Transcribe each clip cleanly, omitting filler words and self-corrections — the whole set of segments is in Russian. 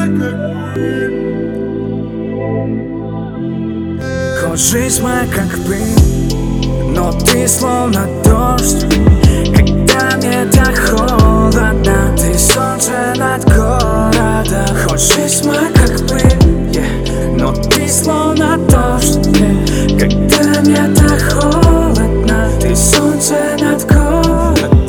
Хоть жизнь моя как пыль, но ты словно дождь. Когда мне так холодно, ты солнце над городом. Хоть жизнь моя как пыль, но ты словно дождь. Когда мне так холодно, ты солнце над городом.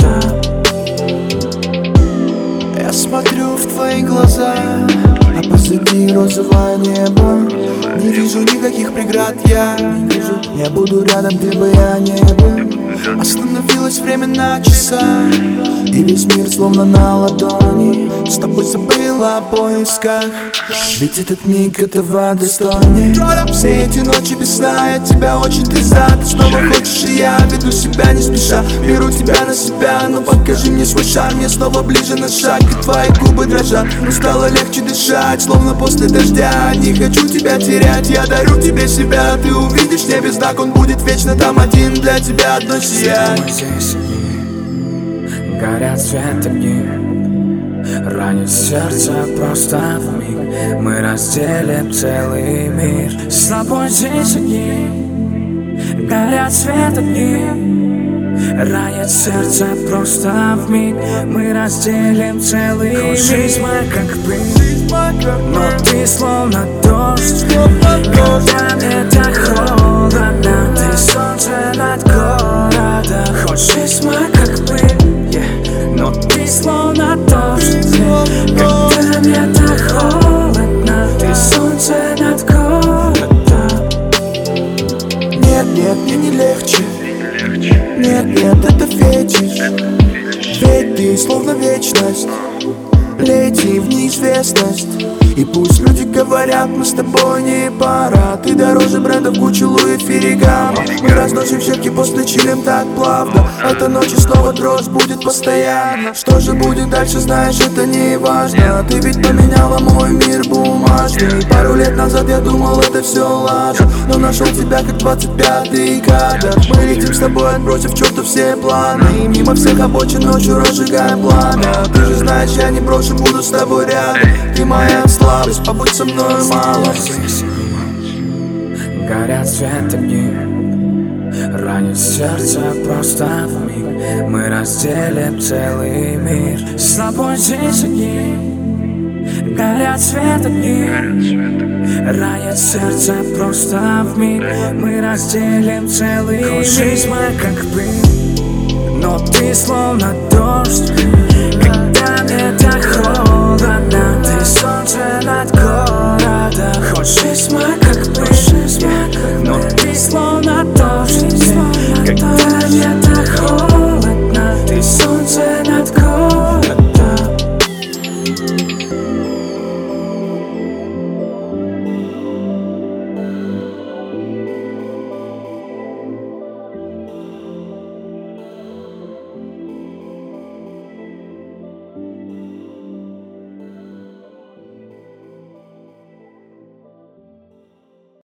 Я смотрю в твои глаза, а позади розовое небо. Не вижу никаких преград, я не вижу. Я буду рядом, где бы я не был. Остановилось время на часах, и весь мир словно на ладони. С тобой забыла о поисках, ведь этот миг этого достойней. Все эти ночи без сна, я тебя очень треза. Ты снова хочешь, и я веду себя не спеша. Беру тебя на себя, но покажи мне свой шар. Мне снова ближе на шаг, и твои губы дрожат. Но стало легче дышать, словно после дождя. Не хочу тебя терять, я дарю тебе себя. Ты увидишь небес знак, он будет вечно там один. Для тебя одно сияние. Здесь горят свет огни, ранит сердце просто вмиг. Мы разделим целый мир. С тобой здесь огни, горят свет огни, ранит сердце просто вмиг. Мы разделим целый мир. Жизнь моя как пыль, но ты словно дождь. Когда мне так холодно, ты солнце над городом. Хоть жизнь моя как пыль, но ты словно дождь. Когда мне так холодно, ты солнце над городом. Нет, нет, мне не легче. Нет, нет, это фетиш. Ведь ты словно вечность. Лети в неизвестность. И пусть люди говорят, мы с тобой не пара. Ты дороже брендов Гуччи, Луи, Феррагamo. Мы разносим щеки, после чилим так плавно. Эта ночь и снова дрожь будет постоянно. Что же будет дальше, знаешь, это не важно. Ты ведь поменяла мой мир бумажный. Пару лет назад я думал, это все лажа, но нашел тебя как 25-й кадр. Мы летим с тобой, отбросив черту все планы. И мимо всех обочин ночью разжигаем пламя. Ты же знаешь, я не брошу, буду с тобой рядом. Ты моя слабость, побудь со мной мало. Горят свет огни, ранит сердце просто вмиг. Мы разделим целый мир. С тобой здесь огни, горят свет огни, ранит сердце просто вмиг. Мы разделим целый мир. Жизнь моя как пыль, но ты словно дождь.